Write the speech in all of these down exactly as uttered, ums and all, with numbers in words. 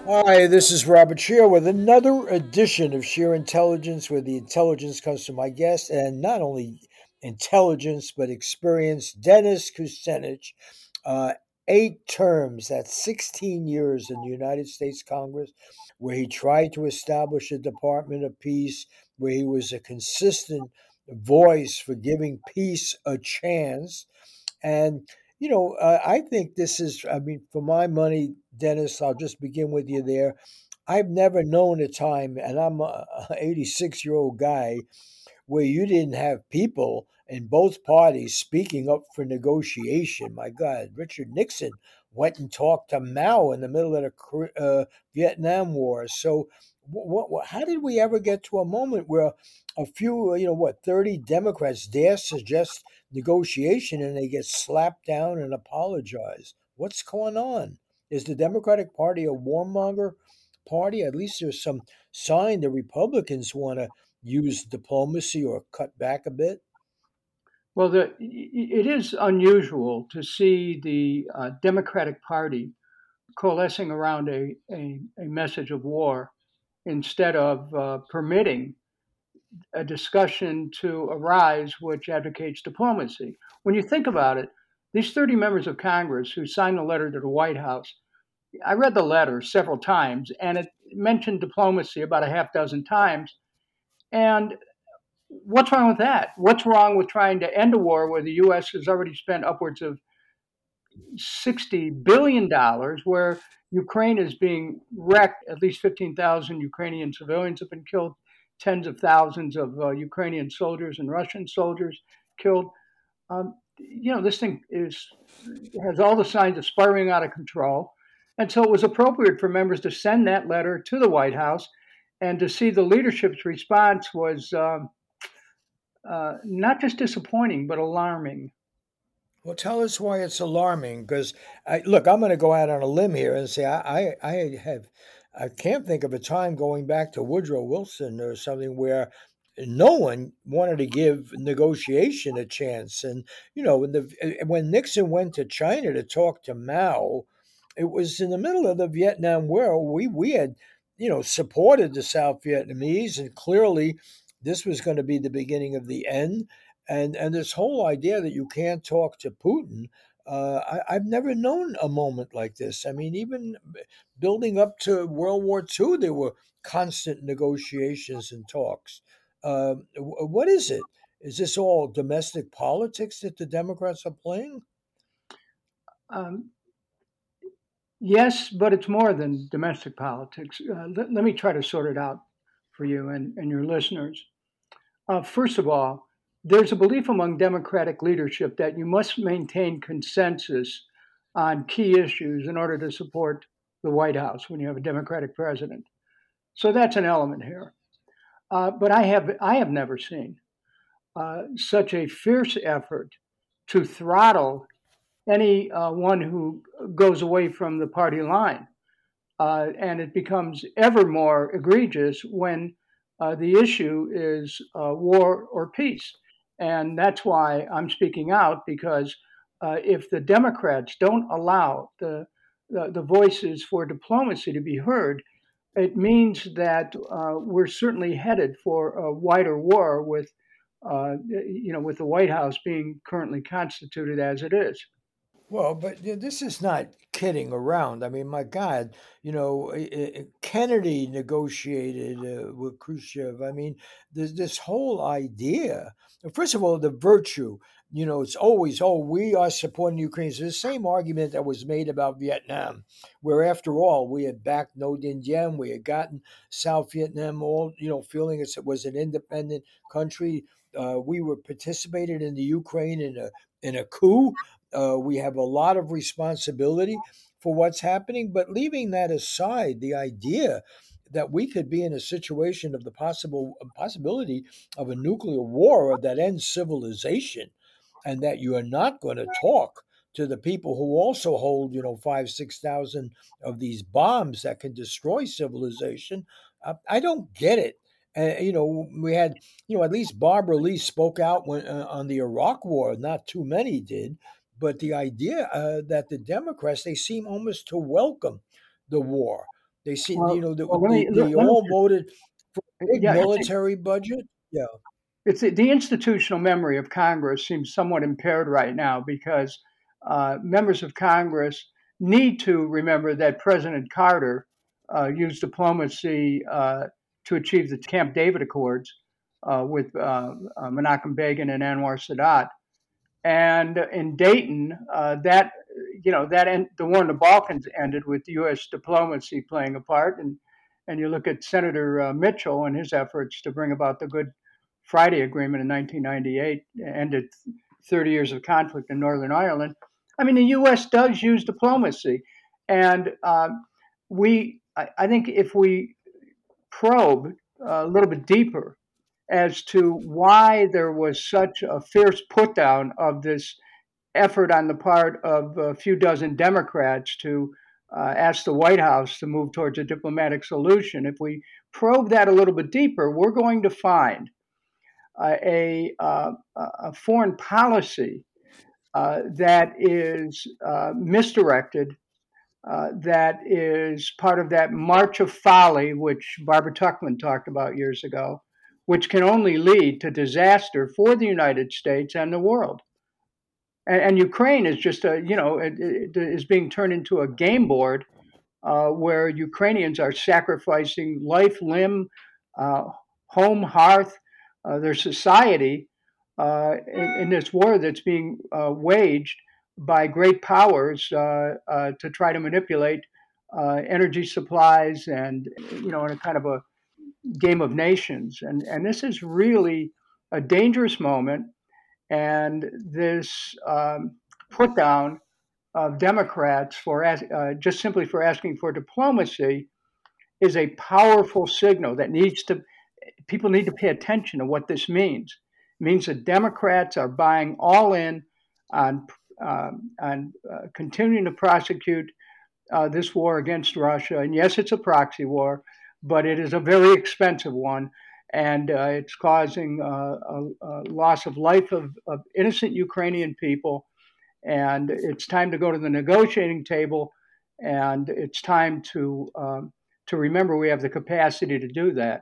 Hi, this is Robert Shear with another edition of Sheer Intelligence, where the intelligence comes from my guest, and not only intelligence but experience. Dennis Kucinich, uh, eight terms, that's sixteen years in the United States Congress, where he tried to establish a Department of Peace, where he was a consistent voice for giving peace a chance. And, you know, uh, I think this is, I mean, for my money, Dennis, I'll just begin with you there. I've never known a time, and I'm a eighty-six year old guy, where you didn't have people in both parties speaking up for negotiation. My God, Richard Nixon went and talked to Mao in the middle of the Kor- uh, Vietnam War. So, what, what, how did we ever get to a moment where a few, you know, what, thirty Democrats dare suggest negotiation and they get slapped down and apologize? What's going on? Is the Democratic Party a warmonger party? At least there's some sign the Republicans want to use diplomacy or cut back a bit? Well, the, it is unusual to see the uh, Democratic Party coalescing around a, a, a message of war instead of uh, permitting a discussion to arise which advocates diplomacy. When you think about it, these thirty members of Congress who signed the letter to the White House, I read the letter several times and it mentioned diplomacy about a half dozen times. And what's wrong with that? What's wrong with trying to end a war where the U S has already spent upwards of sixty billion dollars, where Ukraine is being wrecked? At least fifteen thousand Ukrainian civilians have been killed, tens of thousands of uh, Ukrainian soldiers and Russian soldiers killed. Um, you know, this thing is has all the signs of spiraling out of control. And so it was appropriate for members to send that letter to the White House, and to see the leadership's response was um, uh, not just disappointing, but alarming. Well, tell us why it's alarming. Because I, look, I'm going to go out on a limb here and say I, I, I have, I can't think of a time going back to Woodrow Wilson or something where no one wanted to give negotiation a chance. And you know, when the when Nixon went to China to talk to Mao, it was in the middle of the Vietnam War. We we had, you know, supported the South Vietnamese, and clearly this was going to be the beginning of the end. And and this whole idea that you can't talk to Putin, uh, I, I've never known a moment like this. I mean, even building up to World War Two, there were constant negotiations and talks. Um, wh- what is it? Is this all domestic politics that the Democrats are playing? Um, yes, but it's more than domestic politics. Uh, let, let me try to sort it out for you and, and your listeners. Uh, first of all, there's a belief among Democratic leadership that you must maintain consensus on key issues in order to support the White House when you have a Democratic president. So that's an element here. Uh, but I have I have never seen uh, such a fierce effort to throttle any uh, one who goes away from the party line. Uh, and it becomes ever more egregious when uh, the issue is uh, war or peace. And that's why I'm speaking out, because uh, if the Democrats don't allow the, the, the voices for diplomacy to be heard, it means that uh, we're certainly headed for a wider war with, uh, you know, with the White House being currently constituted as it is. Well, but th- this is not kidding around. I mean, my God, you know, i- i- Kennedy negotiated uh, with Khrushchev. I mean, there's this whole idea. First of all, the virtue, you know, it's always, oh, we are supporting Ukraine. It's the same argument that was made about Vietnam, where after all, we had backed No Dinh Diem, we had gotten South Vietnam all, you know, feeling it was an independent country. Uh, we were participated in the Ukraine in a in a coup. Uh, we have a lot of responsibility for what's happening, but leaving that aside, the idea that we could be in a situation of the possible possibility of a nuclear war that ends civilization, and that you are not going to talk to the people who also hold, you know, five, six thousand of these bombs that can destroy civilization. Uh, I don't get it. Uh, you know, we had, you know, at least Barbara Lee spoke out when uh, on the Iraq War. Not too many did, but the idea uh, that the Democrats, they seem almost to welcome the war. They see, you Well, know, well, the, let they, me let, they let me all just, voted for a big yeah, it's a, military budget. Yeah. it's a, the institutional memory of Congress seems somewhat impaired right now because uh, members of Congress need to remember that President Carter uh, used diplomacy uh, to achieve the Camp David Accords uh, with uh, uh, Menachem Begin and Anwar Sadat. And in Dayton, uh, that you know that en- the war in the Balkans ended with U S diplomacy playing a part, and and you look at Senator uh, Mitchell and his efforts to bring about the Good Friday Agreement in nineteen ninety-eight, ended thirty years of conflict in Northern Ireland. I mean, the U S does use diplomacy, and uh, we I, I think if we probe a little bit deeper as to why there was such a fierce put down of this effort on the part of a few dozen Democrats to uh, ask the White House to move towards a diplomatic solution. If we probe that a little bit deeper, we're going to find uh, a, uh, a foreign policy uh, that is uh, misdirected, uh, that is part of that march of folly, which Barbara Tuchman talked about years ago, which can only lead to disaster for the United States and the world. And, and Ukraine is just a, you know, it, it is being turned into a game board uh, where Ukrainians are sacrificing life, limb, uh, home, hearth, uh, their society uh, in, in this war that's being uh, waged by great powers uh, uh, to try to manipulate uh, energy supplies and, you know, in a kind of a game of nations. And, and this is really a dangerous moment. And this um, put down of Democrats for uh, just simply for asking for diplomacy is a powerful signal that needs to people need to pay attention to what this means. It means that Democrats are buying all in on um, on uh, continuing to prosecute uh, this war against Russia. And yes, it's a proxy war, but it is a very expensive one. And uh, it's causing uh, a, a loss of life of, of innocent Ukrainian people. And it's time to go to the negotiating table. And it's time to um, to remember we have the capacity to do that.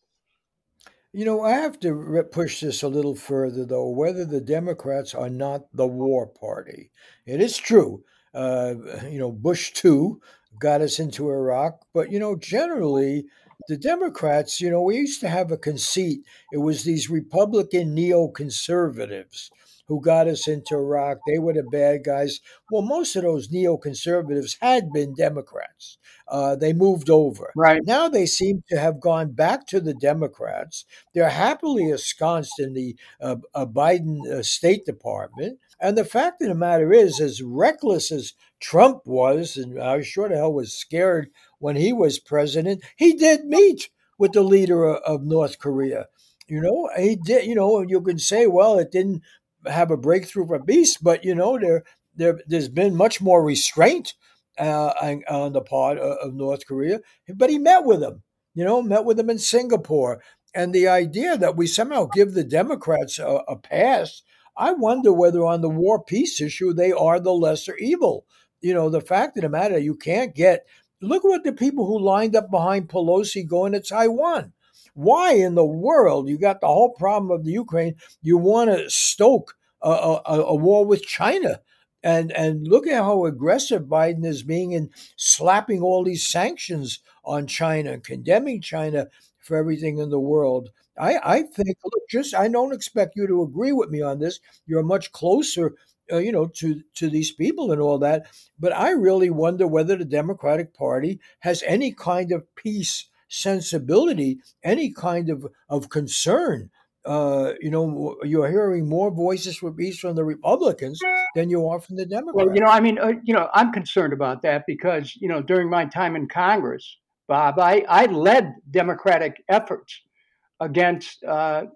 You know, I have to re- push this a little further, though, whether the Democrats are not the war party. It is true. Uh, you know, Bush two got us into Iraq, but, you know, generally, the Democrats, you know, we used to have a conceit. It was these Republican neoconservatives who got us into Iraq. They were the bad guys. Well, most of those neoconservatives had been Democrats. Uh, they moved over. Right. Now they seem to have gone back to the Democrats. They're happily ensconced in the uh, uh, Biden uh, State Department. And the fact of the matter is, as reckless as Trump was, and I sure the hell was scared when he was president, he did meet with the leader of, of North Korea. You know, he did, you know, you can say, well, it didn't have a breakthrough for peace, but, you know, there, there, there's been much more restraint uh, on, on the part of, of North Korea. But he met with him, you know, met with him in Singapore. And the idea that we somehow give the Democrats a, a pass, I wonder whether on the war peace issue they are the lesser evil. You know, the fact of the matter, you can't get. Look at the people who lined up behind Pelosi going to Taiwan. Why in the world you got the whole problem of the Ukraine? You want to stoke a, a, a war with China, and and look at how aggressive Biden is being in slapping all these sanctions on China, condemning China for everything in the world. I, I think, look, just I don't expect you to agree with me on this. You're much closer, uh, you know, to to these people and all that. But I really wonder whether the Democratic Party has any kind of peace sensibility, any kind of of concern. Uh, you know, you're hearing more voices for peace from the Republicans than you are from the Well, you know, Democrats. I mean, uh, you know, I'm concerned about that because, you know, during my time in Congress, Bob, I, I led Democratic efforts against uh,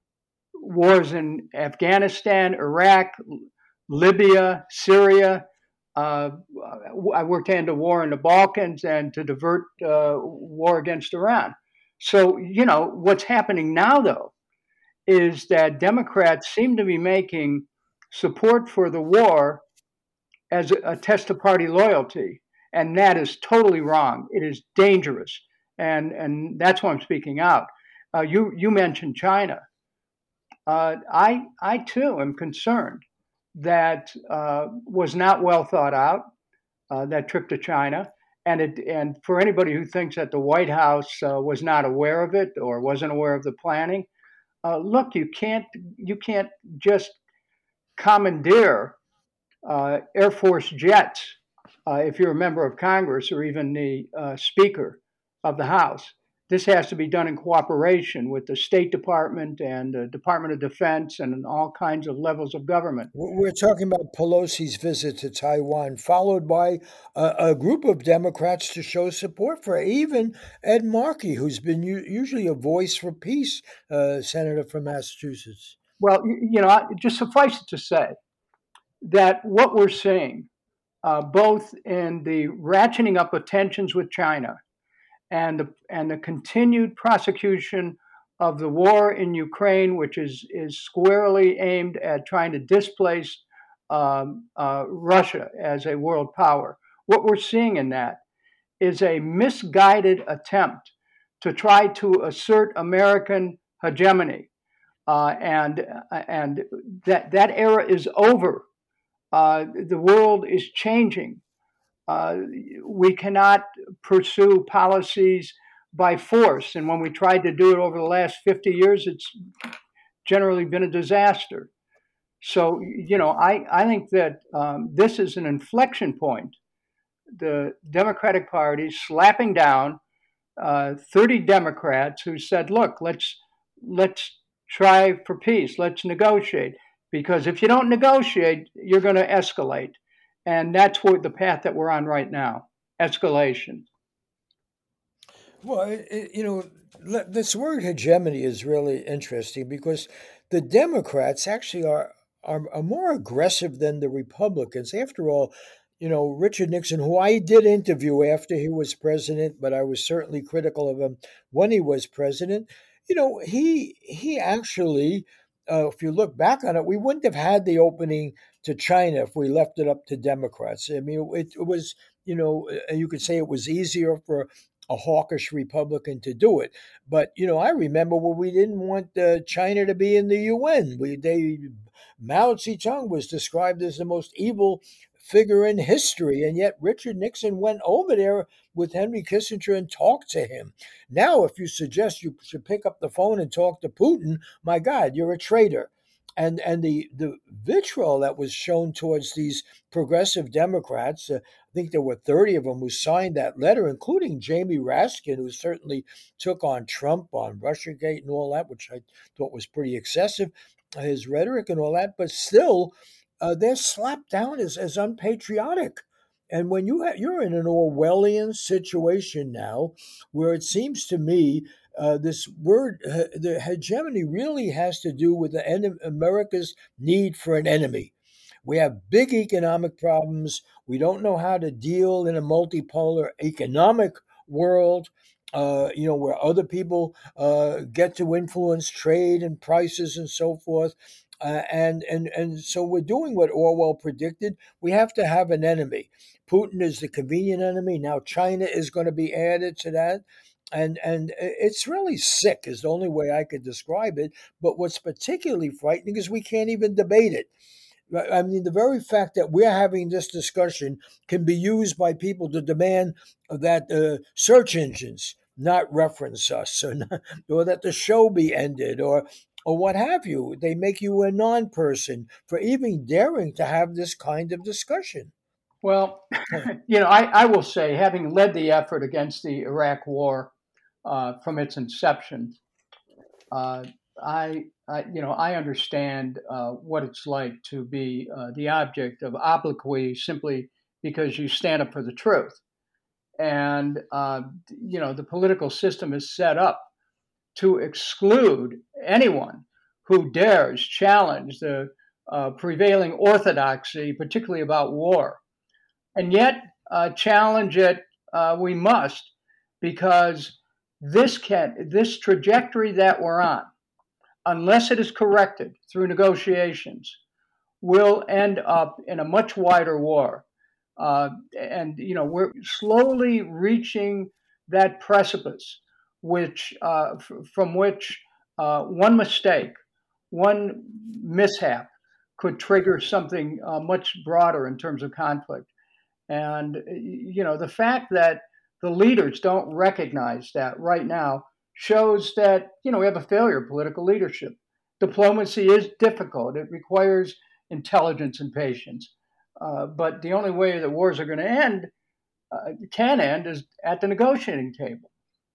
wars in Afghanistan, Iraq, Libya, Syria. Uh, I worked hand to war in the Balkans and to divert uh, war against Iran. So, you know, what's happening now, though, is that Democrats seem to be making support for the war as a, a test of party loyalty. And that is totally wrong. It is dangerous. And, and that's why I'm speaking out. Uh, you, you mentioned China. Uh, I, I too am concerned that uh, was not well thought out, uh, that trip to China. And, it, and for anybody who thinks that the White House uh, was not aware of it or wasn't aware of the planning, uh, look, you can't, you can't just commandeer uh, Air Force jets uh, if you're a member of Congress or even the uh, Speaker of the House. This has to be done in cooperation with the State Department and the Department of Defense and all kinds of levels of government. We're talking about Pelosi's visit to Taiwan, followed by a, a group of Democrats to show support for her. Even Ed Markey, who's been u- usually a voice for peace, uh, senator from Massachusetts. Well, you know, just suffice it to say that what we're seeing, uh, both in the ratcheting up of tensions with China and the, and the continued prosecution of the war in Ukraine, which is, is squarely aimed at trying to displace um, uh, Russia as a world power. What we're seeing in that is a misguided attempt to try to assert American hegemony. Uh, and and that, that era is over. Uh, the world is changing. Uh, we cannot pursue policies by force. And when we tried to do it over the last fifty years, it's generally been a disaster. So, you know, I, I think that um, this is an inflection point. The Democratic Party slapping down uh, thirty Democrats who said, look, let's, let's try for peace. Let's negotiate. Because if you don't negotiate, you're going to escalate. And that's what the path that we're on right now, escalation. Well, it, it, you know, le- this word hegemony is really interesting because the Democrats actually are, are are more aggressive than the Republicans. After all, you know, Richard Nixon, who I did interview after he was president, but I was certainly critical of him when he was president. You know, he he actually, uh, if you look back on it, we wouldn't have had the opening to China if we left it up to Democrats. I mean, it, it was, you know, uh, you could say it was easier for a hawkish Republican to do it. But you know, I remember when we didn't want uh, China to be in the U N. We they Mao Zedong was described as the most evil figure in history, and yet Richard Nixon went over there with Henry Kissinger and talked to him. Now, if you suggest you should pick up the phone and talk to Putin, my God, you're a traitor. And and the the vitriol that was shown towards these progressive Democrats, uh, I think there were thirty of them who signed that letter, including Jamie Raskin, who certainly took on Trump on Russiagate and all that, which I thought was pretty excessive, his rhetoric and all that. But still, uh, they're slapped down as, as unpatriotic. And when you ha- you're in an Orwellian situation now, where it seems to me uh, this word, uh, the hegemony, really has to do with the en- America's need for an enemy. We have big economic problems. We don't know how to deal in a multipolar economic world. Uh, you know, where other people uh, get to influence trade and prices and so forth. Uh, and and and so we're doing what Orwell predicted. We have to have an enemy. Putin is the convenient enemy. Now China is going to be added to that. And and it's really sick is the only way I could describe it. But what's particularly frightening is we can't even debate it. I mean, the very fact that we're having this discussion can be used by people to demand that uh, search engines not reference us, or, not, or that the show be ended, or or what have you. They make you a non-person for even daring to have this kind of discussion. Well, you know, I, I will say, having led the effort against the Iraq War uh, from its inception, uh, I, I, you know, I understand uh, what it's like to be uh, the object of obloquy simply because you stand up for the truth. And, uh, you know, the political system is set up to exclude anyone who dares challenge the uh, prevailing orthodoxy, particularly about war. And yet, uh, challenge it uh, we must, because this can this trajectory that we're on, unless it is corrected through negotiations, will end up in a much wider war. Uh, and, you know, we're slowly reaching that precipice, which uh, f- from which uh, one mistake, one mishap could trigger something uh, much broader in terms of conflict. And, you know, the fact that the leaders don't recognize that right now shows that, you know, we have a failure of political leadership. Diplomacy is difficult, it requires intelligence and patience. Uh, but the only way that wars are going to end, uh, can end, is at the negotiating table.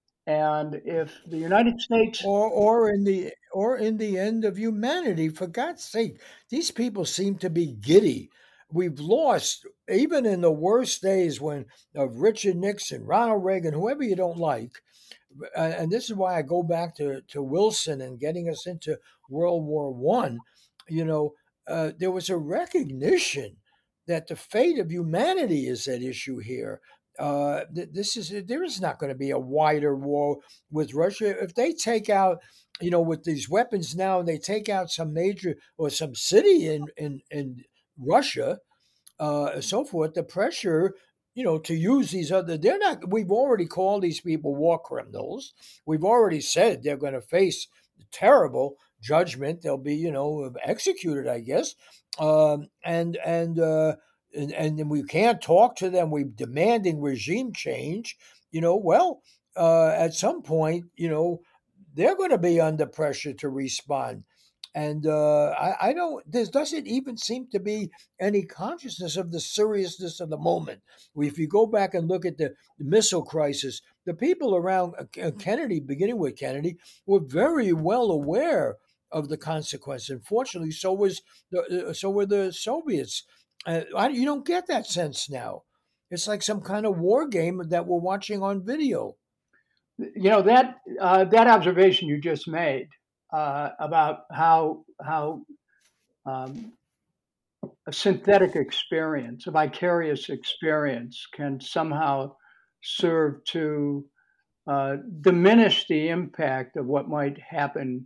And if the United States, or or in the or in the end of humanity, for God's sake, these people seem to be giddy. We've lost, even in the worst days when of Richard Nixon, Ronald Reagan, whoever you don't like. Uh, and this is why I go back to, to Wilson and getting us into World War One. You know, uh, there was a recognition that the fate of humanity is at issue here. Uh, th- this is there is not going to be a wider war with Russia if they take out, you know, with these weapons now, and they take out some major or some city in in in Russia, uh, and so forth. The pressure, you know, to use these other, they're not. We've already called these people war criminals. We've already said they're going to face terrible judgment. They'll be, you know, executed, I guess. Um, and and uh, and and then we can't talk to them. We're demanding regime change. You know, well, uh, at some point, you know, they're going to be under pressure to respond. And uh, I, I don't. There doesn't even seem to be any consciousness of the seriousness of the moment. If you go back and look at the, the missile crisis, the people around uh, Kennedy, beginning with Kennedy, were very well aware of the consequence. Unfortunately, so was the, uh, so were the Soviets. Uh, I, you don't get that sense now. It's like some kind of war game that we're watching on video. you know, that uh, that observation you just made uh, about how how um, a synthetic experience, a vicarious experience, can somehow serve to uh, diminish the impact of what might happen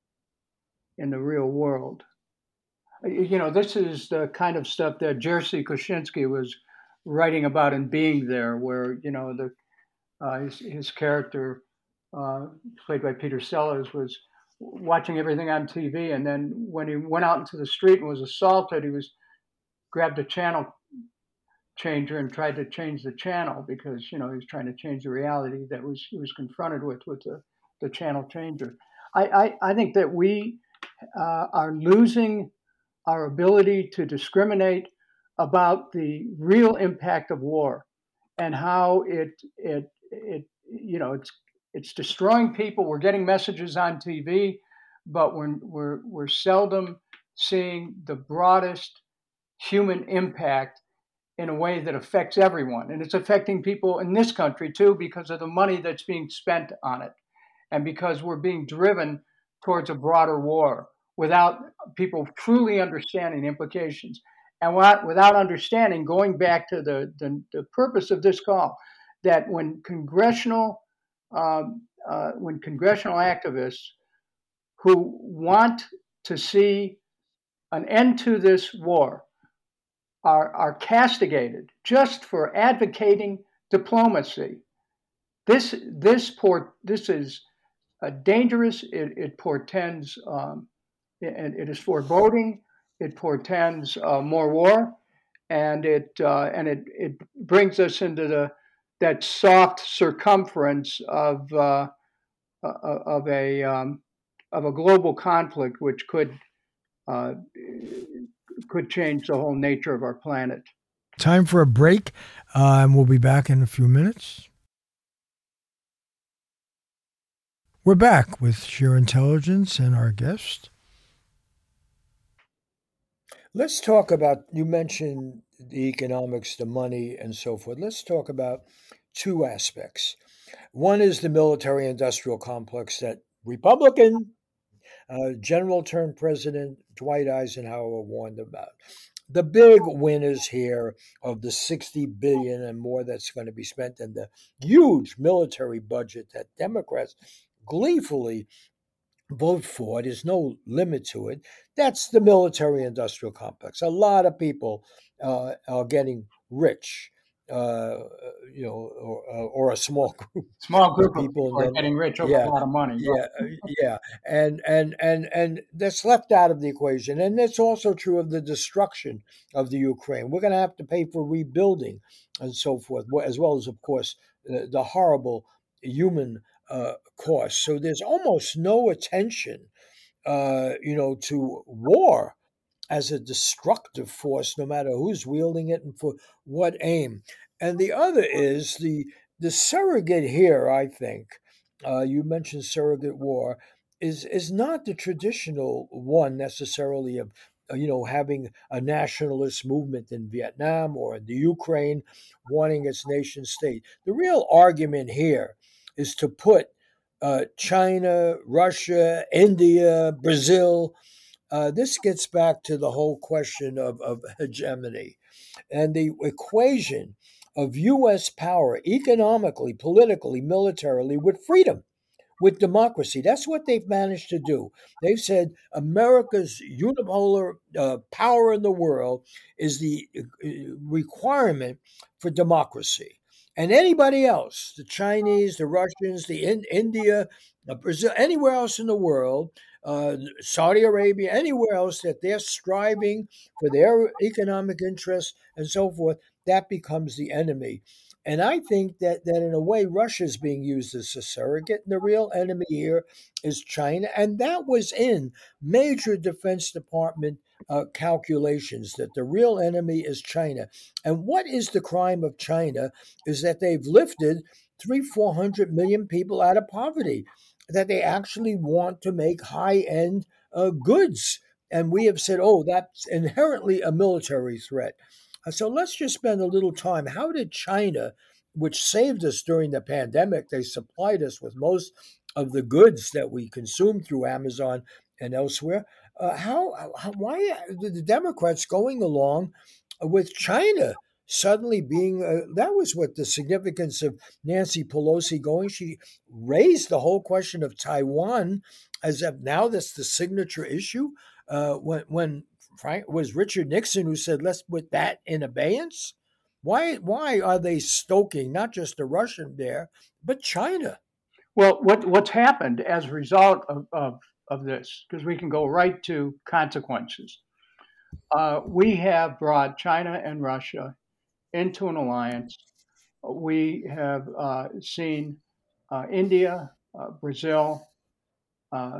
in the real world. You know, this is the kind of stuff that Jerzy Kosinski was writing about in Being There, where, you know, the uh, his, his character, uh, played by Peter Sellers, was watching everything on T V, and then when he went out into the street and was assaulted, he was grabbed a channel changer and tried to change the channel because, you know, he was trying to change the reality that was he was confronted with with the, the channel changer. I, I, I think that we uh, are losing our ability to discriminate about the real impact of war and how it it it you know it's it's destroying people. We're getting messages on T V, but we're we're we're seldom seeing the broadest human impact in a way that affects everyone. And it's affecting people in this country too because of the money that's being spent on it and because we're being driven towards a broader war without people truly understanding the implications. And without understanding, going back to the, the, the purpose of this call, that when congressional um, uh, when congressional activists who want to see an end to this war are, are castigated just for advocating diplomacy. This this port this is uh, dangerous. It, it portends um, it, it is foreboding. It portends uh, more war, and it uh, and it it brings us into the that soft circumference of uh, uh, of a um, of a global conflict, which could uh, could change the whole nature of our planet. Time for a break, uh, and we'll be back in a few minutes. We're back with Sheer Intelligence and our guest. Let's talk about, you mentioned the economics, the money, and so forth. Let's talk about two aspects. One is the military industrial complex that Republican uh, General turned President Dwight Eisenhower warned about. The big winners here of the sixty billion dollars and more that's going to be spent and the huge military budget that Democrats gleefully vote for, there's no limit to it. That's the military industrial complex. A lot of people uh, are getting rich, uh, you know, or, or a small group Small of group of people, and people are then getting rich over yeah, a lot of money. yeah, Right. uh, yeah, and and and and that's left out of the equation, and that's also true of the destruction of the Ukraine. We're going to have to pay for rebuilding and so forth, as well as, of course, the, the horrible human uh, cost. So there's almost no attention, uh, you know, to war as a destructive force, no matter who's wielding it and for what aim. And the other is the the surrogate here. I think uh, you mentioned surrogate war is is not the traditional one necessarily of uh, you know having a nationalist movement in Vietnam or in the Ukraine wanting its nation state. The real argument here is to put uh, China, Russia, India, Brazil, uh, this gets back to the whole question of, of hegemony and the equation of U S power economically, politically, militarily with freedom, with democracy. That's what they've managed to do. They've said America's unipolar uh, power in the world is the uh, requirement for democracy. And anybody else, the Chinese, the Russians, the in, India, uh, Brazil, anywhere else in the world, uh, Saudi Arabia, anywhere else that they're striving for their economic interests and so forth, that becomes the enemy. And I think that, that in a way, Russia is being used as a surrogate. And the real enemy here is China. And that was in major Defense Department uh, calculations that the real enemy is China. And what is the crime of China is that they've lifted three, four hundred million people out of poverty, that they actually want to make high end uh, goods. And we have said, oh, that's inherently a military threat. Uh, So let's just spend a little time. How did China, which saved us during the pandemic, they supplied us with most of the goods that we consume through Amazon and elsewhere. Uh, how, how, why are the Democrats going along with China suddenly being, uh, that was what the significance of Nancy Pelosi going. She raised the whole question of Taiwan as if now that's the signature issue. Uh, when, when Frank was Richard Nixon who said, let's put that in abeyance. Why, why are they stoking not just the Russian bear, but China? Well, what what's happened as a result of of, of this, because we can go right to consequences. Uh, we have brought China and Russia into an alliance. We have uh, seen uh, India, uh, Brazil, uh,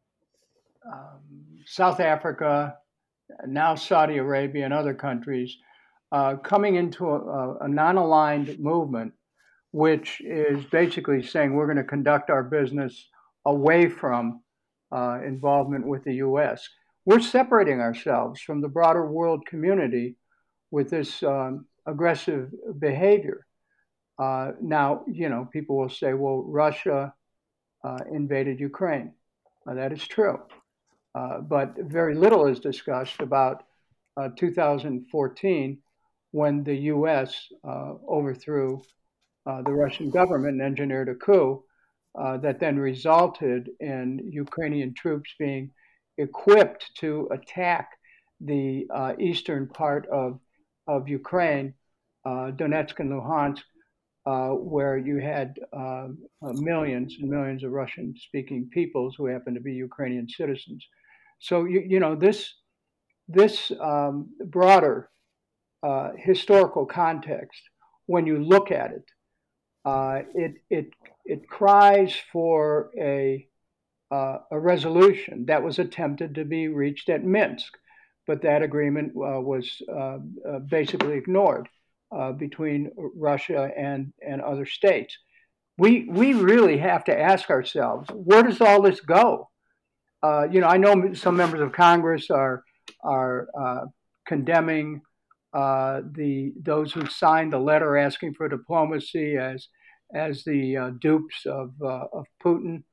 um, South Africa, now Saudi Arabia, and other countries uh, coming into a, a non aligned movement, which is basically saying we're going to conduct our business away from uh, involvement with the U S. We're separating ourselves from the broader world community with this um, aggressive behavior. Uh, now, you know, people will say, well, Russia uh, invaded Ukraine. Uh, that is true. Uh, but very little is discussed about uh, two thousand fourteen when the U S uh, overthrew uh, the Russian government and engineered a coup uh, that then resulted in Ukrainian troops being equipped to attack the uh, eastern part of, of Ukraine, uh, Donetsk and Luhansk, uh, where you had uh, millions and millions of Russian speaking peoples who happen to be Ukrainian citizens. So, you, you know, this, this um, broader uh, historical context, when you look at it, uh, it it it cries for a uh, a resolution that was attempted to be reached at Minsk, but that agreement uh, was uh, uh, basically ignored uh, between Russia and and other states. We we really have to ask ourselves, where does all this go? Uh, you know, I know some members of Congress are are uh, condemning uh, the those who signed the letter asking for diplomacy as as the uh, dupes of uh, of Putin.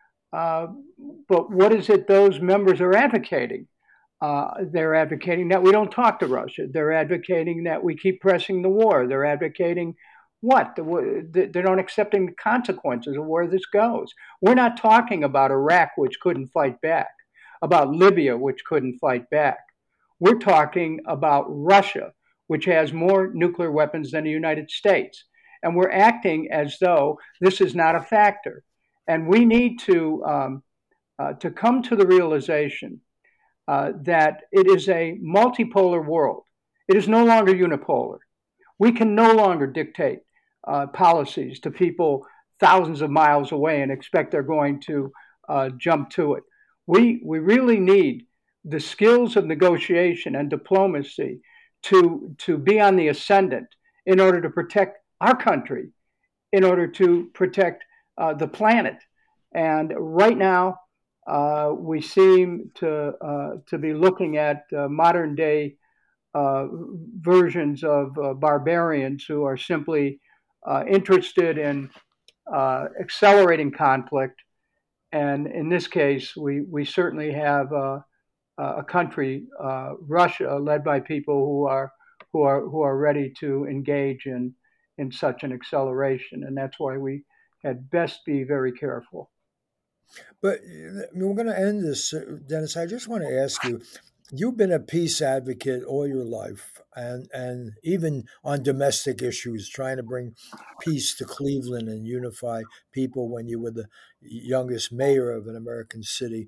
Uh, but what is it those members are advocating? Uh, they're advocating that we don't talk to Russia. They're advocating that we keep pressing the war. They're advocating what? They're not accepting the consequences of where this goes. We're not talking about Iraq, which couldn't fight back, about Libya, which couldn't fight back. We're talking about Russia, which has more nuclear weapons than the United States. And we're acting as though this is not a factor. And we need to, um, uh, to come to the realization uh, that it is a multipolar world. It is no longer unipolar. We can no longer dictate uh, policies to people thousands of miles away and expect they're going to uh, jump to it. We, we really need the skills of negotiation and diplomacy to, to be on the ascendant in order to protect our country, in order to protect uh, the planet. And right now, uh, we seem to, uh, to be looking at uh, modern day uh, versions of uh, barbarians who are simply uh, interested in uh, accelerating conflict. And in this case, we, we certainly have uh, a country, uh, Russia, led by people who are who are who are ready to engage in in such an acceleration, and that's why we had best be very careful. But I mean, we're going to end this, uh, Dennis. I just want to ask you: you've been a peace advocate all your life, and and even on domestic issues, trying to bring peace to Cleveland and unify people when you were the youngest mayor of an American city.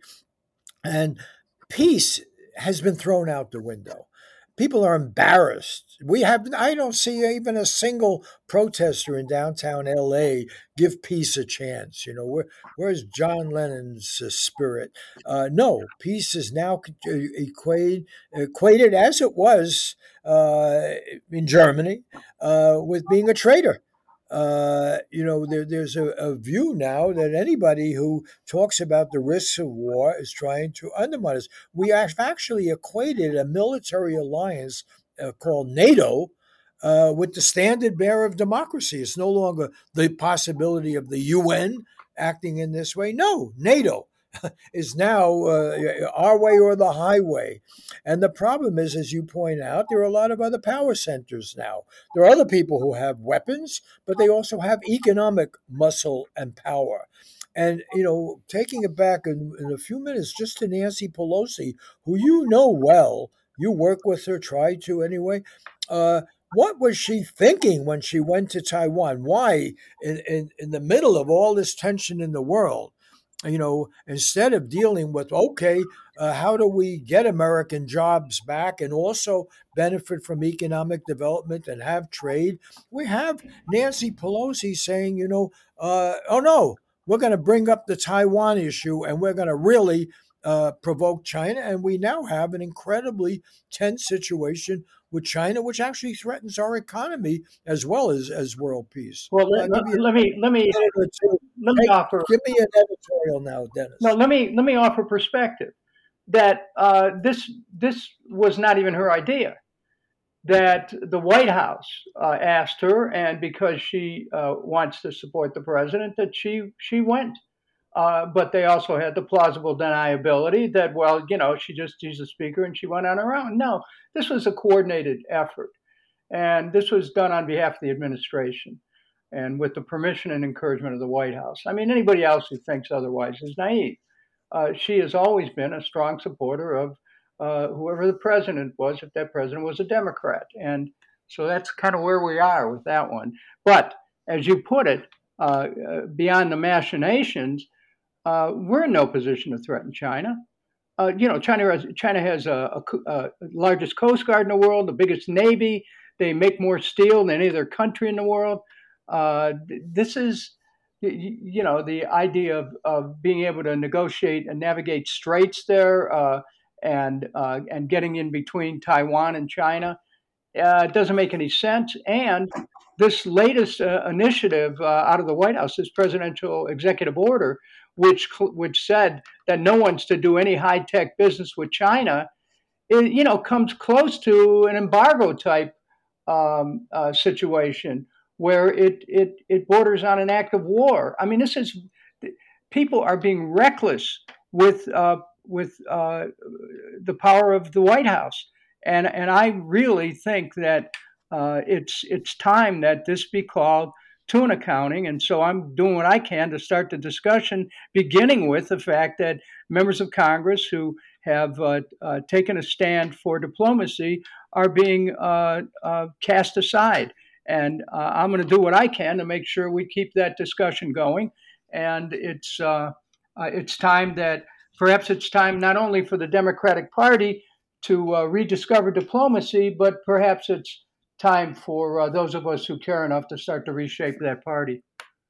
And peace has been thrown out the window. People are embarrassed. We have, I don't see even a single protester in downtown L A give peace a chance. You know, where, where's John Lennon's uh, spirit? Uh, no, peace is now equated, equated as it was uh, in Germany uh, with being a traitor. Uh, you know, there, there's a, a view now that anybody who talks about the risks of war is trying to undermine us. We have actually equated a military alliance uh, called NATO uh, with the standard bearer of democracy. It's no longer the possibility of the U N acting in this way. No, NATO is now uh, our way or the highway. And the problem is, as you point out, there are a lot of other power centers now. There are other people who have weapons, but they also have economic muscle and power. And, you know, taking it back in, in a few minutes just to Nancy Pelosi, who you know well, you work with her, try to anyway. Uh, what was she thinking when she went to Taiwan? Why, in, in, in the middle of all this tension in the world, you know, instead of dealing with, okay, uh, how do we get American jobs back and also benefit from economic development and have trade? We have Nancy Pelosi saying, you know, uh, oh no, we're going to bring up the Taiwan issue and we're going to really uh, provoke China. And we now have an incredibly tense situation with China, which actually threatens our economy as well as, as world peace. Well, let, Uh, let, let me let me let me Hey, offer give me an editorial now, Dennis. no let me let me offer perspective that uh, this this was not even her idea. That the White House uh, asked her, and because she uh, wants to support the president, that she she went. Uh, but they also had the plausible deniability that, well, you know, she just she's a speaker and she went on her own. No, this was a coordinated effort, and this was done on behalf of the administration and with the permission and encouragement of the White House. I mean, anybody else who thinks otherwise is naive. Uh, she has always been a strong supporter of uh, whoever the president was, if that president was a Democrat. And so that's kind of where we are with that one. But as you put it, uh, uh, beyond the machinations, uh, we're in no position to threaten China. Uh, you know, China has, China has a, a, a largest coast guard in the world, the biggest navy. They make more steel than any other country in the world. Uh, this is, you know, the idea of, of being able to negotiate and navigate straits there uh, and uh, and getting in between Taiwan and China uh, doesn't make any sense. And this latest uh, initiative uh, out of the White House, this presidential executive order, which which said that no one's to do any high tech business with China, it, you know, comes close to an embargo type um, uh, situation where it, it it borders on an act of war. I mean, this is people are being reckless with uh, with uh, the power of the White House, and and I really think that uh, it's it's time that this be called to an accounting. And so I'm doing what I can to start the discussion, beginning with the fact that members of Congress who have uh, uh, taken a stand for diplomacy are being uh, uh, cast aside. And uh, I'm going to do what I can to make sure we keep that discussion going. And it's uh, uh, it's time that perhaps it's time not only for the Democratic Party to uh, rediscover diplomacy, but perhaps it's time for uh, those of us who care enough to start to reshape that party.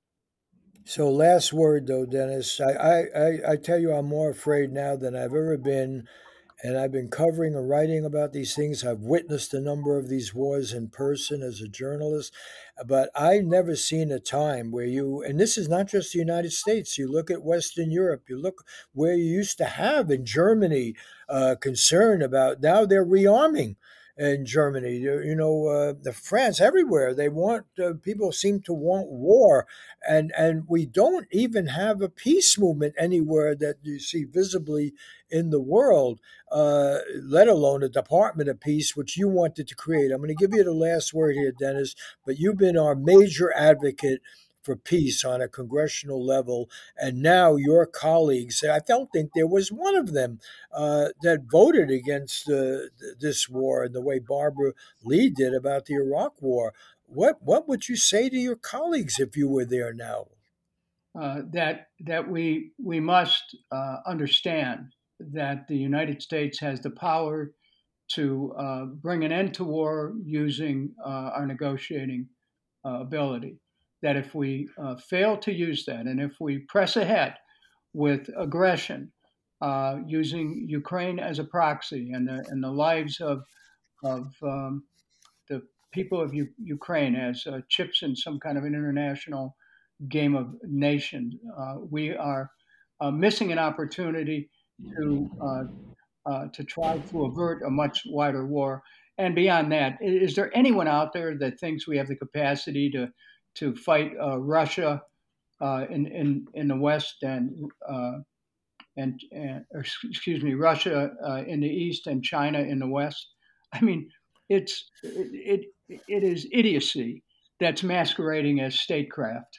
So, last word though, Dennis. I, I, I, I tell you, I'm more afraid now than I've ever been, and I've been covering and writing about these things. I've witnessed a number of these wars in person as a journalist, but I've never seen a time where you, and this is not just the United States, you look at Western Europe, you look where you used to have in Germany uh, concern about, now they're rearming. In Germany, you you know, uh, the France, everywhere they want uh, people seem to want war, and and we don't even have a peace movement anywhere that you see visibly in the world, uh, let alone a Department of Peace, which you wanted to create. I'm going to give you the last word here, Dennis, but you've been our major advocate for peace on a congressional level. And now your colleagues, I don't think there was one of them uh, that voted against uh, this war in the way Barbara Lee did about the Iraq War. What, what would you say to your colleagues if you were there now? Uh, that that we we must uh, understand that the United States has the power to uh, bring an end to war using uh, our negotiating uh, ability. That if we uh, fail to use that, and if we press ahead with aggression, uh, using Ukraine as a proxy, and the and the lives of of um, the people of U- Ukraine as uh, chips in some kind of an international game of nations, uh, we are uh, missing an opportunity to uh, uh, to try to avert a much wider war. And beyond that, is there anyone out there that thinks we have the capacity to to fight uh, Russia uh, in, in in the West and uh, and, and or, excuse me, Russia uh, in the East and China in the West? I mean, it's it it, it is idiocy that's masquerading as statecraft.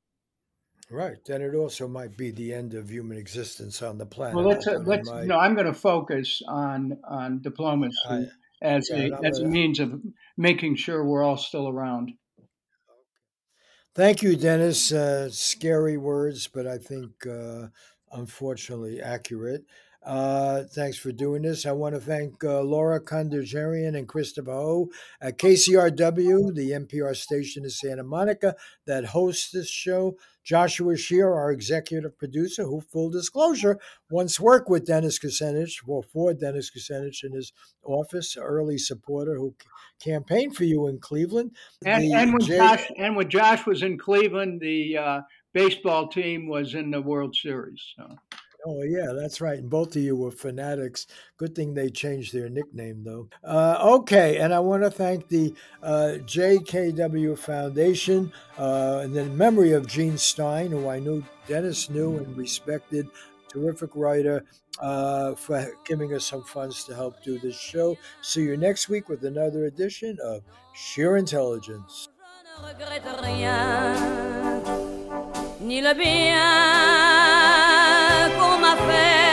Right. Then it also might be the end of human existence on the Well, planet. let's That's, uh, I mean, let's my, no. I'm going to focus on on I, diplomacy as yeah, and a I'm as a gonna. means of making sure we're all still around. Thank you, Dennis. Uh, scary words, but I think uh, unfortunately accurate. Uh, thanks for doing this. I want to thank uh, Laura Kondajarian and Christopher Ho at K C R W, the N P R station in Santa Monica that hosts this show. Joshua Shear, our executive producer, who, full disclosure, once worked with Dennis Kucinich, well, for Dennis Kucinich in his office, early supporter who c- campaigned for you in Cleveland. And The and when J Josh and when Josh was in Cleveland, the uh, baseball team was in the World Series. So. Oh yeah, that's right. And both of you were fanatics. Good thing they changed their nickname though. Uh, okay, and I want to thank the uh, J K W Foundation uh, and in memory of Gene Stein, who I knew Dennis knew and respected, terrific writer, uh, for giving us some funds to help do this show. See you next week with another edition of Sheer Intelligence. Je ne regrette rien, ni le bien qu'on m'a fait.